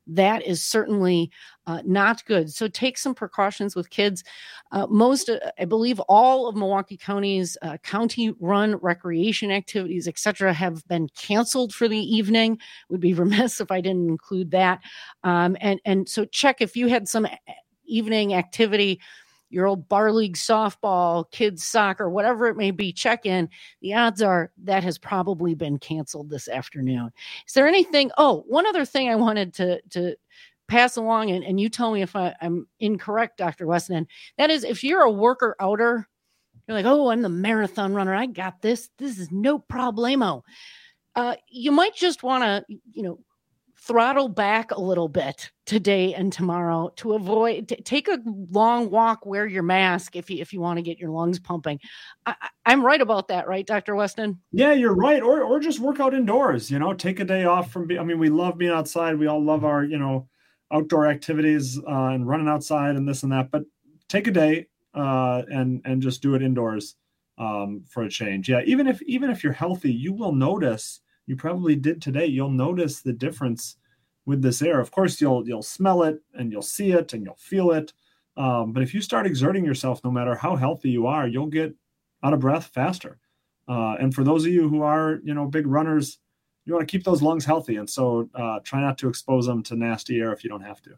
that is certainly uh, not good. So take some precautions with kids. Uh, most, uh, I believe all of Milwaukee County's uh, county-run recreation activities, et cetera, have been canceled for the evening. Would be remiss if I didn't include that. Um, and, and so check if you had some evening activity, your old bar league softball, kids soccer, whatever it may be, check in. The odds are that has probably been canceled this afternoon. Is there anything? Oh, one other thing I wanted to, to pass along, and, and you tell me if I, I'm incorrect, Doctor Weston. That is, if you're a worker outer, you're like, oh, I'm the marathon runner. I got this. This is no problemo. Uh, you might just want to, you know, throttle back a little bit today and tomorrow to avoid, t- take a long walk, wear your mask if you, if you want to get your lungs pumping. I, I'm right about that, right, Doctor Weston? Yeah, you're right. Or, or just work out indoors, you know, take a day off from, be- I mean, we love being outside. We all love our, you know, outdoor activities uh, and running outside and this and that, but take a day uh, and, and just do it indoors um, for a change. Yeah. Even if, even if you're healthy, you will notice, you probably did today, you'll notice the difference with this air. Of course, you'll you'll smell it and you'll see it and you'll feel it. Um, but if you start exerting yourself, no matter how healthy you are, you'll get out of breath faster. Uh, and for those of you who are, you know, big runners, you want to keep those lungs healthy. And so uh, try not to expose them to nasty air if you don't have to.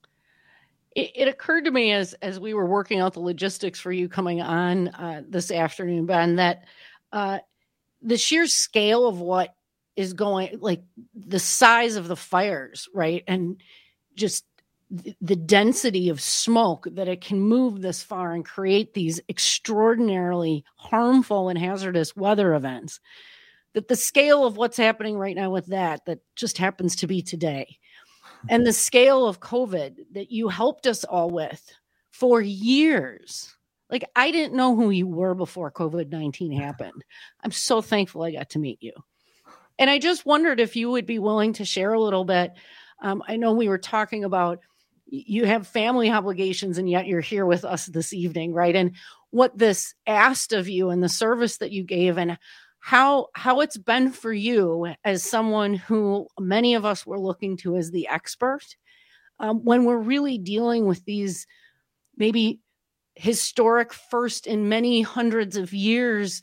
It, it occurred to me as as we were working out the logistics for you coming on uh, this afternoon, Ben, that uh, the sheer scale of what is going, like the size of the fires, right? And just th- the density of smoke that it can move this far and create these extraordinarily harmful and hazardous weather events, that the scale of what's happening right now with that, that just happens to be today, and the scale of COVID that you helped us all with for years. Like, I didn't know who you were before COVID nineteen happened. I'm so thankful I got to meet you. And I just wondered if you would be willing to share a little bit. Um, I know we were talking about you have family obligations and yet you're here with us this evening, right? And what this asked of you and the service that you gave and how how it's been for you as someone who many of us were looking to as the expert um, when we're really dealing with these maybe historic first in many hundreds of years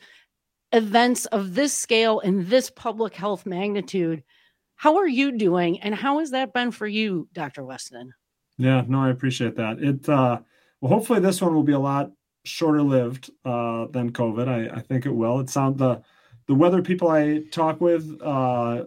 events of this scale and this public health magnitude. How are you doing? And how has that been for you, Doctor Weston? Yeah, no, I appreciate that. It, uh, well, hopefully this one will be a lot shorter lived uh, than COVID. I, I think it will. It sounds the, the weather people I talk with uh,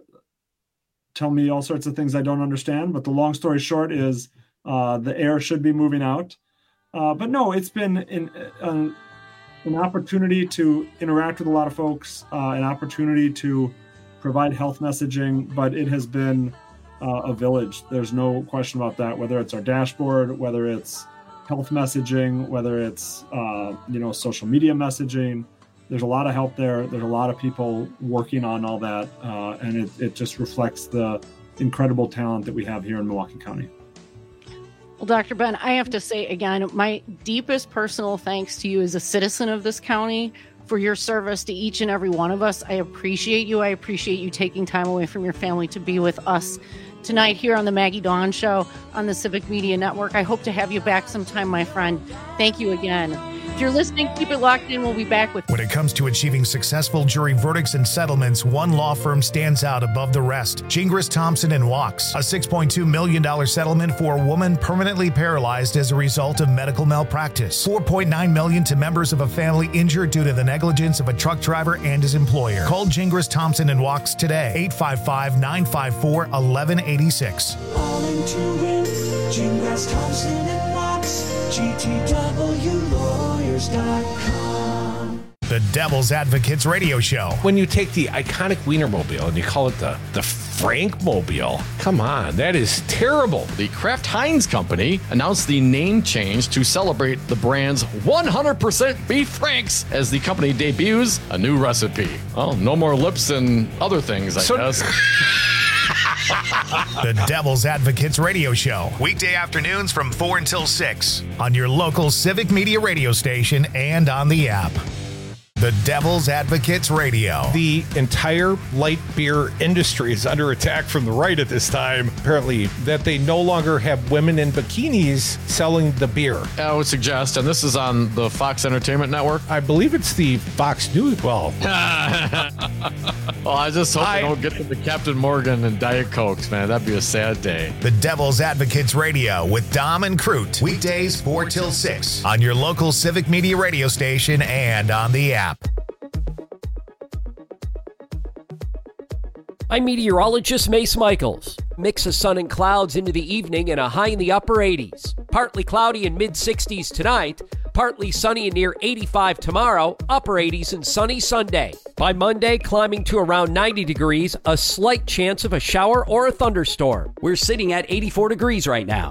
tell me all sorts of things I don't understand, but the long story short is uh, the air should be moving out. Uh, but no, it's been in, uh, an opportunity to interact with a lot of folks, uh, an opportunity to provide health messaging, but it has been uh, a village. There's no question about that, whether it's our dashboard, whether it's health messaging, whether it's, uh, you know, social media messaging. There's a lot of help there. There's a lot of people working on all that. Uh, and it, it just reflects the incredible talent that we have here in Milwaukee County. Well, Doctor Ben, I have to say again, my deepest personal thanks to you as a citizen of this county for your service to each and every one of us. I appreciate you. I appreciate you taking time away from your family to be with us tonight here on the Maggie Dawn Show on the Civic Media Network. I hope to have you back sometime, my friend. Thank you again. If you're listening, keep it locked in. We'll be back with... When it comes to achieving successful jury verdicts and settlements, one law firm stands out above the rest. Gingras, Thompson and Wachs. A six point two million dollars settlement for a woman permanently paralyzed as a result of medical malpractice. four point nine million dollars to members of a family injured due to the negligence of a truck driver and his employer. Call Gingras, Thompson and Wachs today. eight five five, nine five four, one one eight six. All into win. Gingras, Thompson and Wachs. G T W lawyers dot com. The Devil's Advocates Radio Show. When you take the iconic Wienermobile and you call it the, the Frankmobile, come on, that is terrible. The Kraft Heinz Company announced the name change to celebrate the brand's one hundred percent beef franks as the company debuts a new recipe. Well, no more lips and other things, I so- guess. The Devil's Advocates Radio Show. Weekday afternoons from four until six on your local Civic Media radio station and on the app. The Devil's Advocates Radio. The entire light beer industry is under attack from the right at this time, apparently, that they no longer have women in bikinis selling the beer. I would suggest, and this is on the Fox Entertainment Network. I believe it's the Fox News. Well, well I just hope I, they don't get to the Captain Morgan and Diet Cokes, man. That'd be a sad day. The Devil's Advocates Radio with Dom and Crute. Weekdays four till six on your local Civic Media radio station and on the app. I'm meteorologist Mace Michaels. Mix of sun and clouds into the evening and a high in the upper eighties. Partly cloudy and mid sixties tonight. Partly sunny and near eighty-five tomorrow. Upper eighties and sunny Sunday. By Monday, climbing to around ninety degrees. A slight chance of a shower or a thunderstorm. We're sitting at eighty-four degrees right now.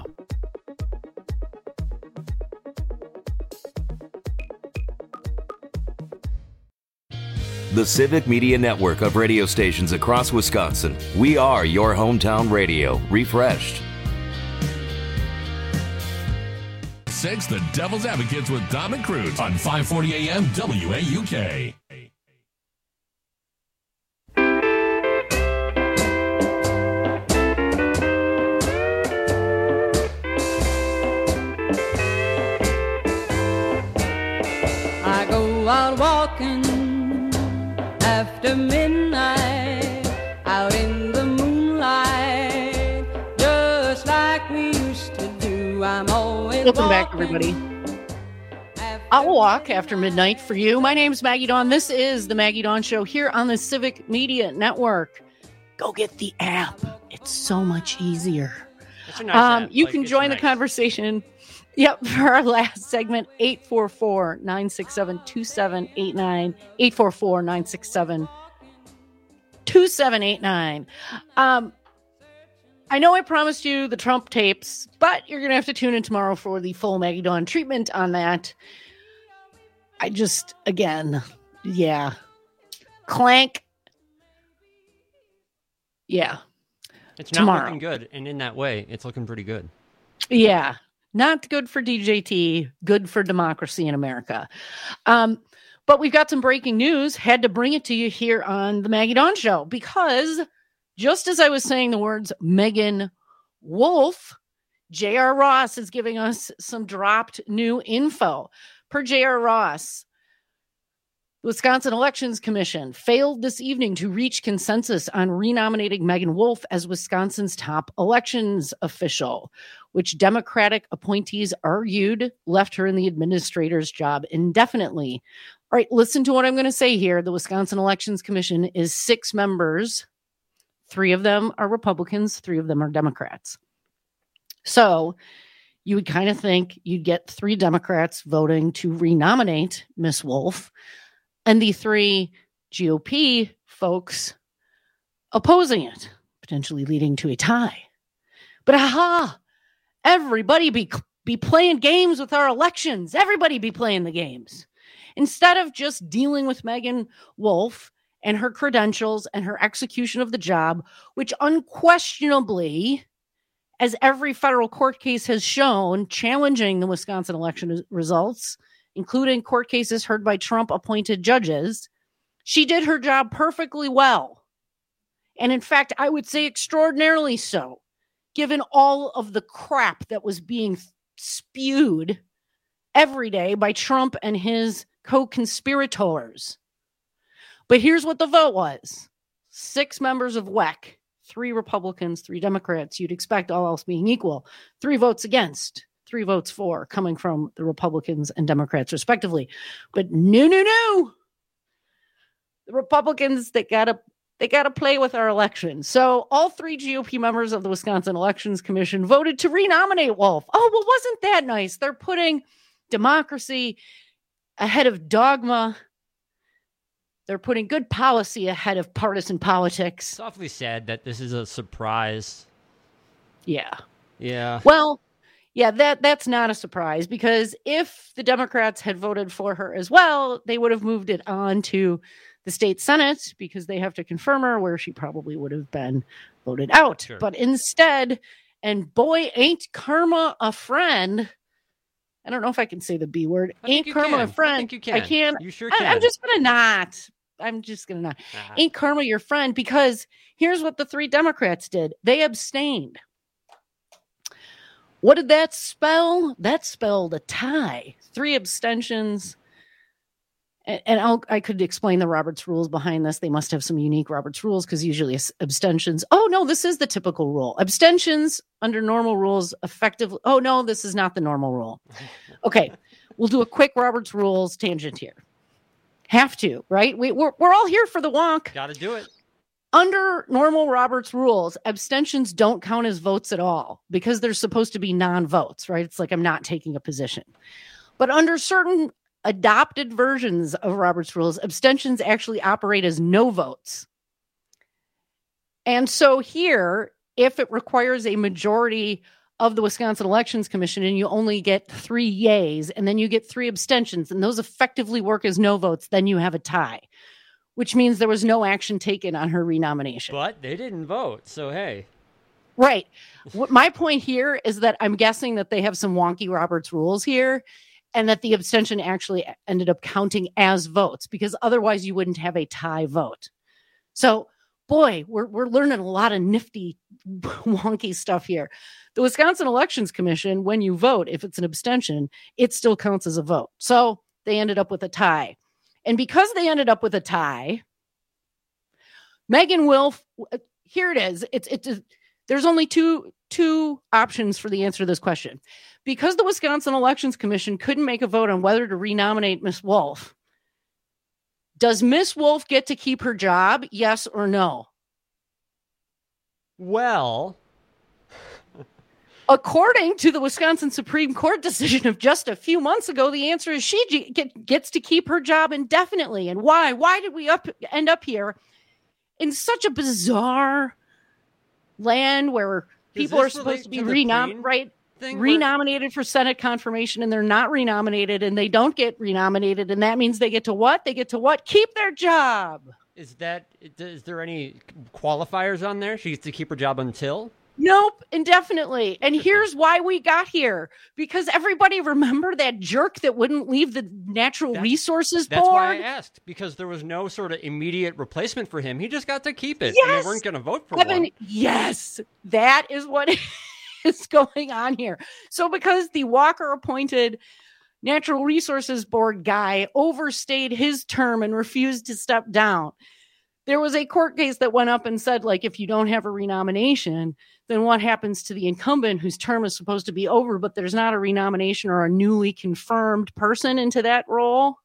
The Civic Media Network of radio stations across Wisconsin. We are your hometown radio, refreshed. Six, The Devil's Advocates with Dom and Crute on five forty A M W A U K. I go out walking after midnight, out in the moonlight, just like we used to do. I'm always Welcome back, everybody. I'll walk after midnight for you. My name's Maggie Dawn. This is the Maggie Dawn Show here on the Civic Media Network. Go get the app. It's so much easier. It's a nice um, app. you Like, can it's join nice. the conversation. Yep, for our last segment, eight four four, nine six seven, two seven eight nine, eight four four, nine six seven, two seven eight nine. Um, I know I promised you the Trump tapes, but you're going to have to tune in tomorrow for the full Maggie Dawn treatment on that. I just, again, yeah. Clank. Yeah. It's not tomorrow. looking good, and in that way, it's looking pretty good. Yeah. Not good for D J T, good for democracy in America. Um, but we've got some breaking news. Had to bring it to you here on the Maggie Dawn Show because just as I was saying the words Megan Wolf, J R. Ross is giving us some dropped new info. Per J R. Ross, the Wisconsin Elections Commission failed this evening to reach consensus on renominating Megan Wolf as Wisconsin's top elections official, which Democratic appointees argued left her in the administrator's job indefinitely. All right, listen to what I'm going to say here. The Wisconsin Elections Commission is six members. Three of them are Republicans, three of them are Democrats. So you would kind of think you'd get three Democrats voting to renominate Miss Wolf and the three G O P folks opposing it, potentially leading to a tie. But aha, everybody be, be playing games with our elections. Everybody be playing the games. Instead of just dealing with Megan Wolf and her credentials and her execution of the job, which unquestionably, as every federal court case has shown, challenging the Wisconsin election results, including court cases heard by Trump-appointed judges, she did her job perfectly well. And in fact, I would say extraordinarily so, given all of the crap that was being spewed every day by Trump and his co-conspirators. But here's what the vote was. Six members of W E C, three Republicans, three Democrats. You'd expect all else being equal. Three votes against. Three votes for, coming from the Republicans and Democrats, respectively. But no, no, no. The Republicans, they gotta, they gotta play with our election. So all three G O P members of the Wisconsin Elections Commission voted to renominate Wolf. Oh, well, wasn't that nice? They're putting democracy ahead of dogma. They're putting good policy ahead of partisan politics. It's awfully sad that this is a surprise. Yeah. Yeah. Well, yeah, that that's not a surprise because if the Democrats had voted for her as well, they would have moved it on to the state Senate because they have to confirm her where she probably would have been voted out. Sure. But instead, and boy, ain't karma a friend, I don't know if I can say the B word. I think Ain't you karma can. my I friend. think you can. I can. You sure I, can. I'm just gonna not. I'm just gonna not. Ah. Ain't karma your friend? Because here's what the three Democrats did. They abstained. What did that spell? That spelled a tie. Three abstentions. And, and I'll, I could explain the Roberts rules behind this. They must have some unique Roberts rules because usually it's abstentions. Oh, no, this is the typical rule. Abstentions under normal rules effectively. Oh, no, this is not the normal rule. Okay, we'll do a quick Roberts rules tangent here. Have to, right? We, we're, we're all here for the wonk. Got to do it. Under normal Roberts rules, abstentions don't count as votes at all because they're supposed to be non-votes, right? It's like I'm not taking a position. But under certain adopted versions of Roberts rules, abstentions actually operate as no votes. And so here, if it requires a majority of the Wisconsin Elections Commission and you only get three yays and then you get three abstentions and those effectively work as no votes, then you have a tie, which means there was no action taken on her renomination. But they didn't vote, so hey. Right. What my point here is that I'm guessing that they have some wonky Roberts rules here and that the abstention actually ended up counting as votes because otherwise you wouldn't have a tie vote. So, boy, we're we're learning a lot of nifty, wonky stuff here. The Wisconsin Elections Commission, when you vote, if it's an abstention, it still counts as a vote. So they ended up with a tie. And because they ended up with a tie, Megan Wolf, here it is. It's it's there's only two two options for the answer to this question. Because the Wisconsin Elections Commission couldn't make a vote on whether to renominate Miss Wolf, does Miss Wolf get to keep her job? Yes or no? Well, according to the Wisconsin Supreme Court decision of just a few months ago, the answer is she g- get, gets to keep her job indefinitely. And why? Why did we up end up here in such a bizarre land where people are supposed to be renom- right, renominated for Senate confirmation and they're not renominated and they don't get renominated. And that means they get to what? They get to what? Keep their job. Is that, is there any qualifiers on there? She gets to keep her job until? Nope, indefinitely. And here's why we got here. Because everybody remember that jerk that wouldn't leave the Natural That's, Resources that's Board? That's why I asked, because there was no sort of immediate replacement for him. He just got to keep it. Yes! And they weren't going to vote for Evan, one. yes, that is what is going on here. So because the Walker-appointed Natural Resources Board guy overstayed his term and refused to step down, there was a court case that went up and said, like, if you don't have a renomination, then what happens to the incumbent whose term is supposed to be over, but there's not a renomination or a newly confirmed person into that role?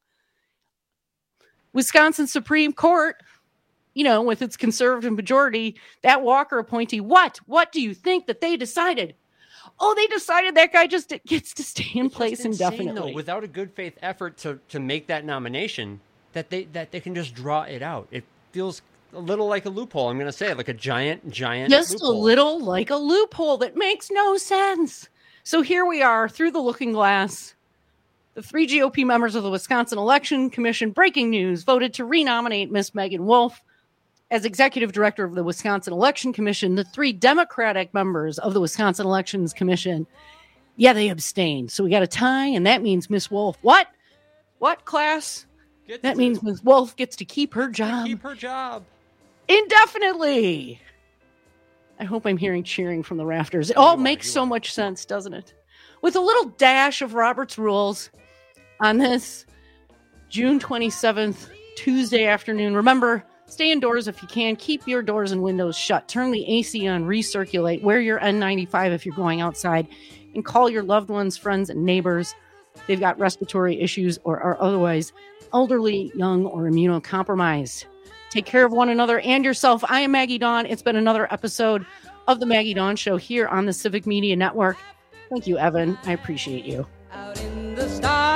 Wisconsin Supreme Court, you know, with its conservative majority, that Walker appointee, what? What do you think that they decided? Oh, they decided that guy just gets to stay in It's place just insane, indefinitely. though, without a good faith effort to, to make that nomination, that they that they can just draw it out. It feels a little like a loophole. I'm going to say it, like a giant, giant Just loophole. a little like a loophole that makes no sense. So here we are through the looking glass. The three G O P members of the Wisconsin Election Commission, breaking news, voted to renominate Miss Megan Wolf as executive director of the Wisconsin Election Commission. The three Democratic members of the Wisconsin Elections Commission, yeah, they abstained. So we got a tie, and that means Miss Wolf, what? What, class? Gets that to. means Miss Wolf gets to keep her job. Keep her job. Indefinitely. I hope I'm hearing cheering from the rafters. It all makes so much sense, doesn't it? With a little dash of Robert's rules on this June twenty-seventh, Tuesday afternoon. Remember, stay indoors if you can. Keep your doors and windows shut. Turn the A C on, recirculate. Wear your N ninety-five if you're going outside. And call your loved ones, friends, and neighbors. They've got respiratory issues or are otherwise elderly, young, or immunocompromised. Take care of one another and yourself. I am Maggie Dawn. It's been another episode of the Maggie Dawn Show here on the Civic Media Network. Thank you, Evan. I appreciate you. Out in the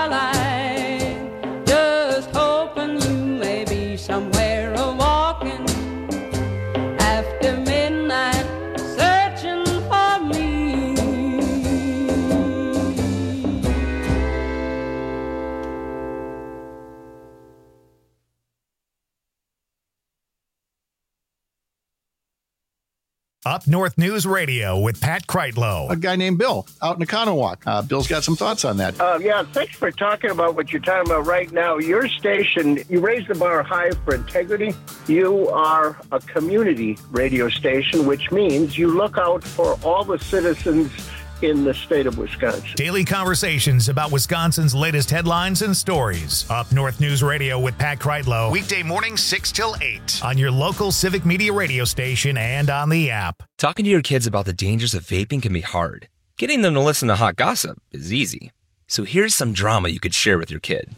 starlight, just hoping you may be somewhere a walking after midnight, searching for me. Up North News Radio with Pat Kreitlow. A guy named Bill out in Economowoc. Uh, Bill's got some thoughts on that. Uh, yeah, thanks for talking about what you're talking about right now. Your station, you raise the bar high for integrity. You are a community radio station, which means you look out for all the citizens in the state of Wisconsin. Daily conversations about Wisconsin's latest headlines and stories. Up North News Radio with Pat Kreitlow. Weekday mornings six till eight on your local Civic Media radio station and on the app. Talking to your kids about the dangers of vaping can be hard. Getting them to listen to hot gossip is easy. So here's some drama you could share with your kid.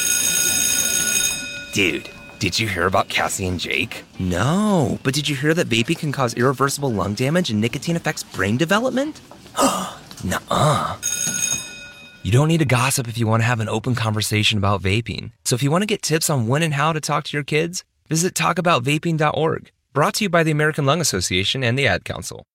Dude, did you hear about Cassie and Jake? No, but did you hear that vaping can cause irreversible lung damage and nicotine affects brain development? Nuh-uh. You don't need to gossip if you want to have an open conversation about vaping. So if you want to get tips on when and how to talk to your kids, visit talk about vaping dot org. Brought to you by the American Lung Association and the Ad Council.